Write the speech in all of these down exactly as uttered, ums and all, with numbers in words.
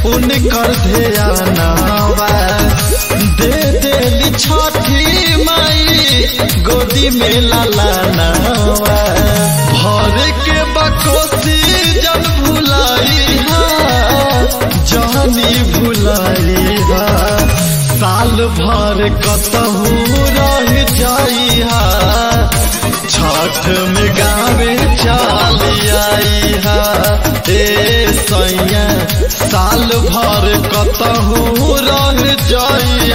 उनकर ध्यानवा दे देली छठी माई गोदी में लालानवा भर के बकोसी जब भुलाई जानी भुलाई साल भर कतहू रह जाई छठ में गावे चल आई ए सैया साल भर कतहू रह जाई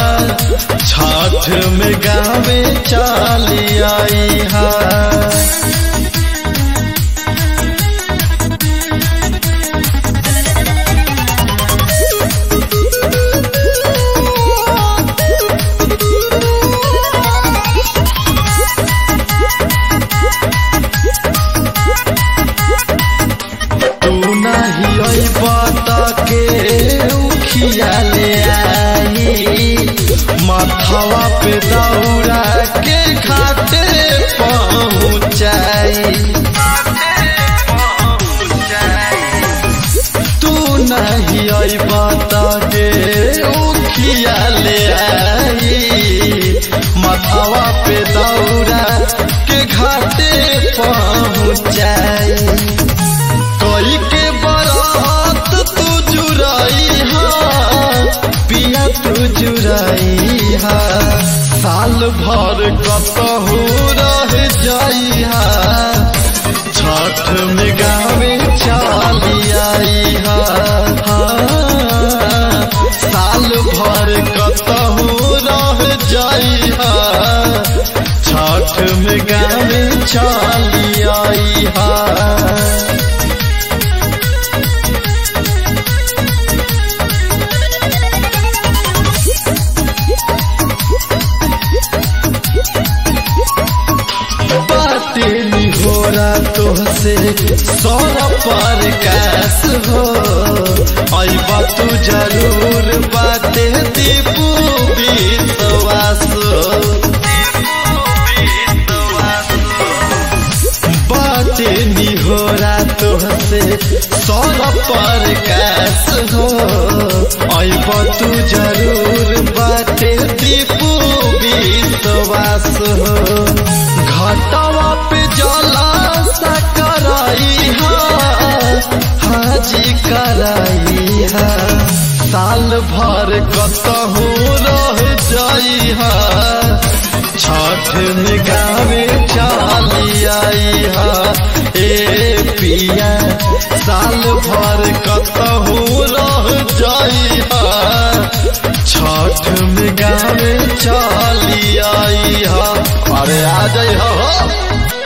छठ में गावे चल आई ले आई माथवा पे दौड़ा के घाटे पहुँचाई तू नहीं आई बता के उखिया ले आई माथवा पे दौड़ा के घाटे पहुँचाई कोई के बारात तू जुराई पिया तू जुराई साल भर कतहू रह जाई छठ में गावे चल आई साल भर कतहू रह जाई छठ में गावे चल आई तोहसे सौरा पर कैस हो अइबा तू जरूर बाते दीपू विश्वास बाते निहोरा तोहसे सौरा पर कैस हो अइबा तू जरूर बाते दीपू विश्वास हो घटवा पे जला कराई हाजी कराई साल भर कतहू रह जाई छठ में गावे चल आई ए पिया साल भर कतहू रह जाई छठ में गावे चल आई अरे आ जाई हो